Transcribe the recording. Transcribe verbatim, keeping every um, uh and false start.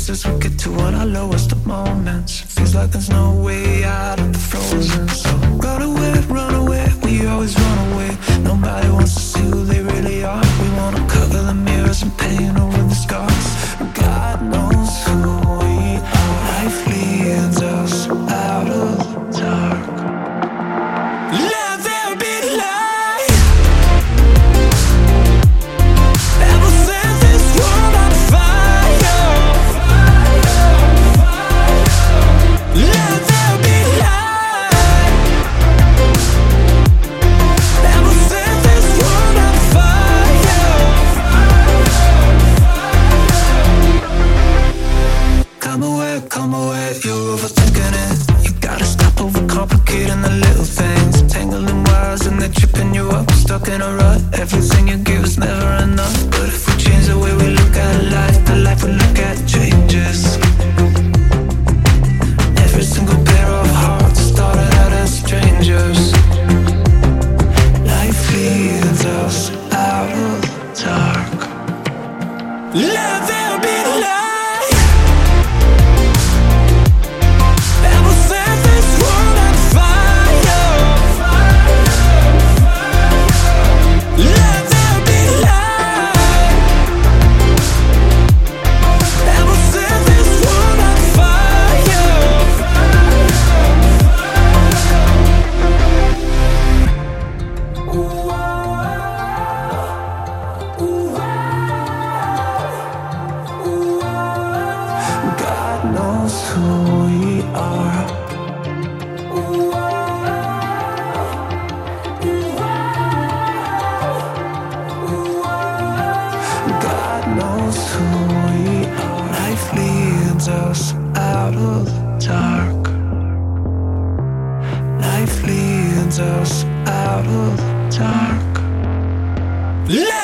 tears as we get to one our lowest of moments. Feels like there's no way out of the frozen. So run away, run away, we always run away. Nobody wants to see who they really are. We wanna cover the mirrors and paint over the scars. God knows who we are. Life leads us out of the dark. Let there be light. And we'll set this world on fire. Let there be light. And we'll set this world on fire. Come away, come away, you're overthinking it. You gotta stop overcomplicating the little things. Tangling wires and they're tripping you up. Stuck in a rut, everything you give is never enough. But if we change the way we look at life, the life we look at changes. Every single pair of hearts started out as strangers. Life leads us out of the dark. Let there be light. And we'll set this world on fire. Let there be light. And we'll set this world on fire. Ooh, ah, ooh, ah, ooh, ah. God knows who we are. Ooh, ah, ooh, ah, ooh, ah. God knows who we are. Life leads us out of the dark. Life leads us out of the dark. Let